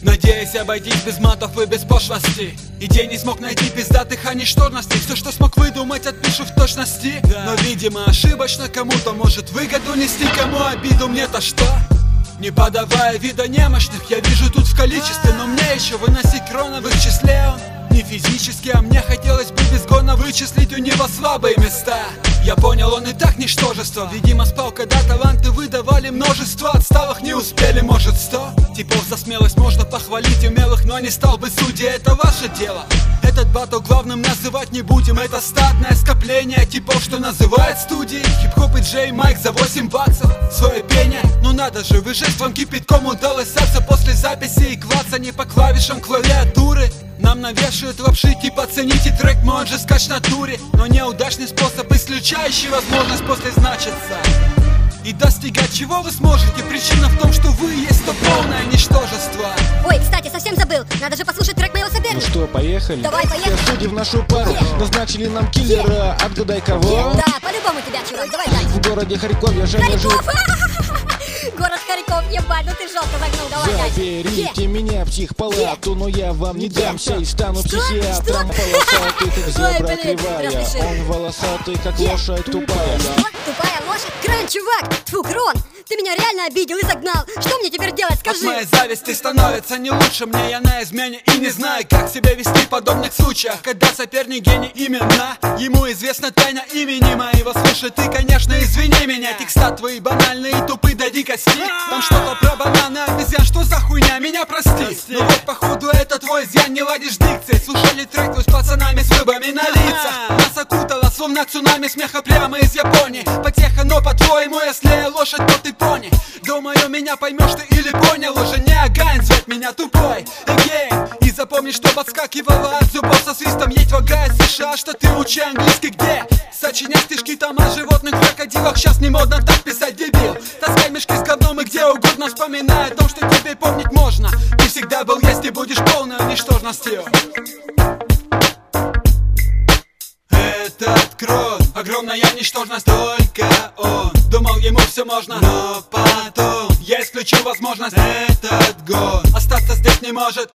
Надеясь обойтись без матов и без пошлости. Идей не смог найти пиздатых, а ничтожностей. Все, что смог выдумать, отпишу в точности. Но, видимо, ошибочно кому-то может выгоду нести, кому обиду, мне-то что? Не подавая вида немощных, я вижу тут в количестве. Но мне еще выносить крона в их числе он не физически, а мне хотелось бы безгонно вычислить у него слабые места. Я понял, он и так ничтожество. Видимо, спал, когда таланты выдавали множество. Отсталых не успели, может 100. Типов за смелость можно похвалить умелых, но не стал бы судьей, это ваше дело. Этот батл главным называть не будем. Это статное скопление типов, что называют студией. Хип-хоп и Джей Майк за 8 баксов свое пение. Ну надо же, выжечь кипятком удалось саться после записи и клацанье по клавишам клавиатуры. Нам навешивают лапши типа цените трек, мой он же скач на туре. Но неудачный способ, исключающий возможность после значиться. И достигать чего вы сможете? Причина в том, что вы есть то полное ничтожество. Ой, кстати, совсем забыл, надо же послушать трек моего соперника. Ну что, поехали? Давай, поехали. Все судьи в нашу пару назначили нам киллера, отгадай кого? Да, по-любому тебя, чувак, давай дальше. В городе Харьков я Женя жил. Город Харьков, ебать, ну ты жестко загнул, давай дальше. Заберите меня в психпалату, но я вам не дамся и стану психиатром. Полосатый, как зебра кривая, он волосатый, как лошадь тупая. Тупая лошадь? Крон, чувак! Тьфу, Крон! Ты меня реально обидел и загнал! Что мне теперь делать, скажи? От моей зависти становится не лучше. Мне я на измене и не знаю, как себя вести в подобных случаях. Когда соперник гений именно, ему известна тайна имени моего. Слушай, ты, конечно, извини меня. Текста твои банальные и тупые до дикости. Там что-то про бананы, обезьян, что за хуйня, меня прости. Ну вот, походу, это твой изъян, не ладишь дикцией. Слушали трек твой с пацанами с выборами на лицах. Нас окутало, словно цунами смеха прямо из Японии. Потеха, но по-твоему, если я лошадь, то ты пони. Думаю, меня поймешь ты или понял уже. Не Агайн, звать меня тупой again. И запомни, что подскакивала от зубов со свистом. Едь вага из США, что ты учи английский где? Сочинять стишки там о животных крокодилах. Сейчас не модно так писать, дебил. Таскай мешки с говном и где угодно, вспоминая о том, что тебе помнить можно. Ты всегда был, есть и будешь полной ничтожностью. Этот крон, огромная ничтожность, только он думал, ему все можно, но потом я исключил возможность. Этот год остаться здесь не может.